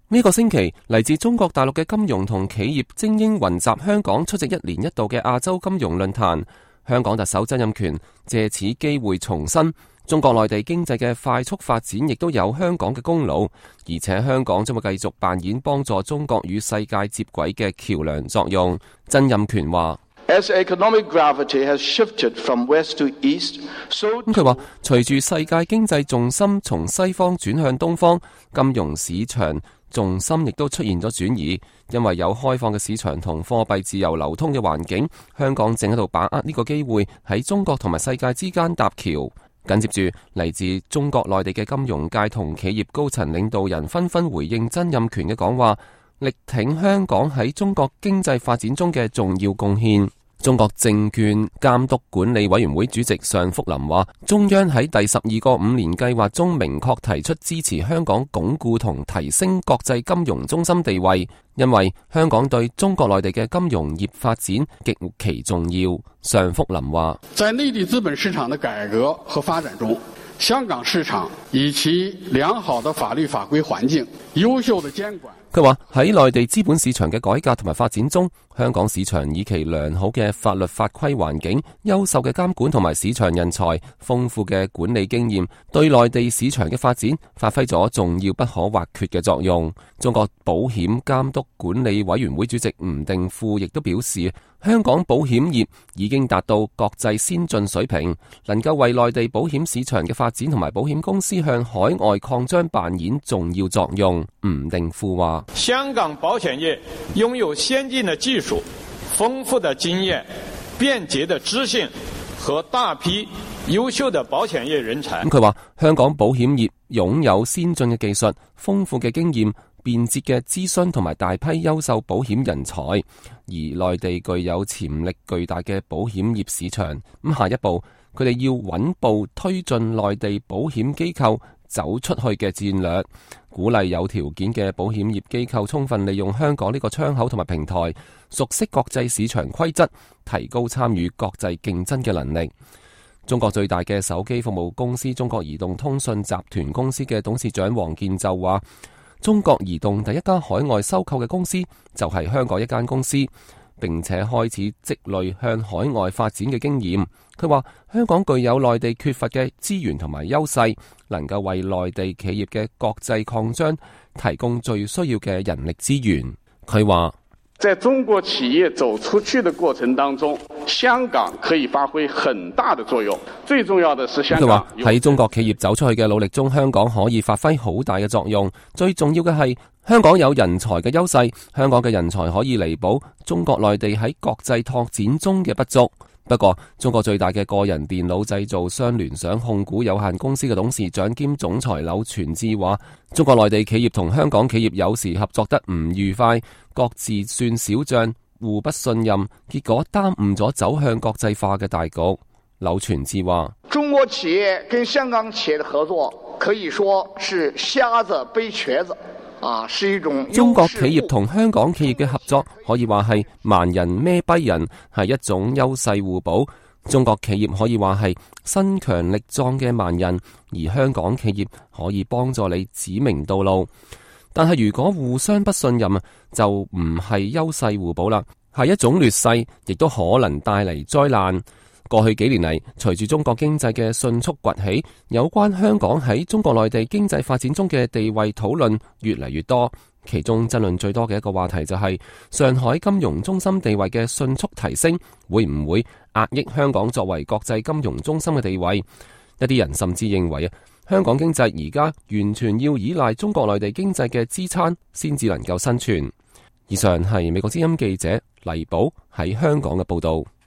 呢個星期，嚟自中國大陸嘅金融同企業精英雲集香港出席一年一度嘅亞洲金融論壇。香港特首曾蔭權借此機會重申，中國內地經濟嘅快速發展亦都有香港嘅功勞，而且香港將會繼續扮演幫助中國與世界接軌嘅橋樑作用。曾蔭權話：佢話隨住世界經濟重心從西方轉向東方，金融市場重心亦都出現咗轉移，因為有開放嘅市場同貨幣自由流通嘅環境，香港正喺度把握呢個機會喺中國同埋世界之間搭橋。緊接住嚟自中國內地嘅金融界同企業高層領導人紛紛回應曾蔭權嘅講話，力挺香港喺中國經濟發展中嘅重要貢獻。中國證券監督管理委員會主席尚福林話，中央喺第12個5年計劃中明確提出支持香港鞏固同提升國際金融中心地位，因為香港對中國內地嘅金融業發展極其重要。尚福林話， 在內地資本市場的改革和發展中，香港市場以其良好的法律法規環境、優秀的監管。 佢話喺內地資本市場嘅改革同埋發展中，香港市場以其良好嘅法律法規環境、優秀嘅監管同埋市場人才、豐富嘅管理經驗，對內地市場嘅發展發揮咗重要不可或缺嘅作用。中國保險監督管理委員會主席吳定富亦都表示，香港保險業已經達到國際先進水平，能夠為內地保險市場嘅發展同埋保險公司向海外擴張扮演重要作用。吳定富話， 香港保險業擁有先進的技術、豐富的經驗、便捷的資訊和大批優秀的保險業人才。 佢話香港保險業擁有先進嘅技術、豐富嘅經驗、便捷嘅諮詢同埋大批優秀保險人才，而內地具有潛力巨大嘅保險業市場。咁下一步，佢哋要穩步推進內地保險機構走出去嘅戰略，鼓勵有條件嘅保險業機構充分利用香港呢個窗口同埋平台，熟悉國際市場規則，提高參與國際競爭嘅能力。中國最大嘅手機服務公司中國移動通訊集團公司嘅董事長王健就話，中國移動第一家海外收購嘅公司就係香港一間公司，並且開始積累向海外發展嘅經驗。佢話香港具有內地缺乏嘅資源同埋優勢，能夠為內地企業嘅國際擴張提供最需要嘅人力資源。佢話， 在中國企業走出去的過程當中，香港可以發揮很大的作用。最重要的是香港喺中國企業走出去嘅努力中，香港可以發揮好大嘅作用。最重要嘅係香港有人才嘅優勢，香港嘅人才可以彌補中國內地喺國際拓展中嘅不足。不過，中國最大嘅個人電腦製造商聯想控股有限公司嘅董事長兼總裁柳傳志話，中國內地企業同香港企業有時合作得唔愉快，各自算小賬，互不信任，結果耽誤咗走向國際化嘅大局。柳傳志話， 中國企業跟香港企業的合作可以說是瞎子背瘸子。是一種中國企業同香港企業嘅合作可以話係盲人孭跛人，係一種優勢互補。中國企業可以話係身強力壯嘅盲人，而香港企業可以幫助你指明道路。但係如果互相不信任，就唔係優勢互補啦，係一種劣勢，亦都可能帶嚟災難。過去幾年嚟，隨住中國經濟嘅迅速崛起，有關香港喺中國內地經濟發展中嘅地位討論越嚟越多。其中爭論最多嘅一個話題就係上海金融中心地位嘅迅速提升，會唔會壓抑香港作為國際金融中心嘅地位？一啲人甚至認為香港經濟而家完全要依賴中國內地經濟嘅支撐先至能夠生存。以上係美國之音記者黎寶喺香港嘅報道。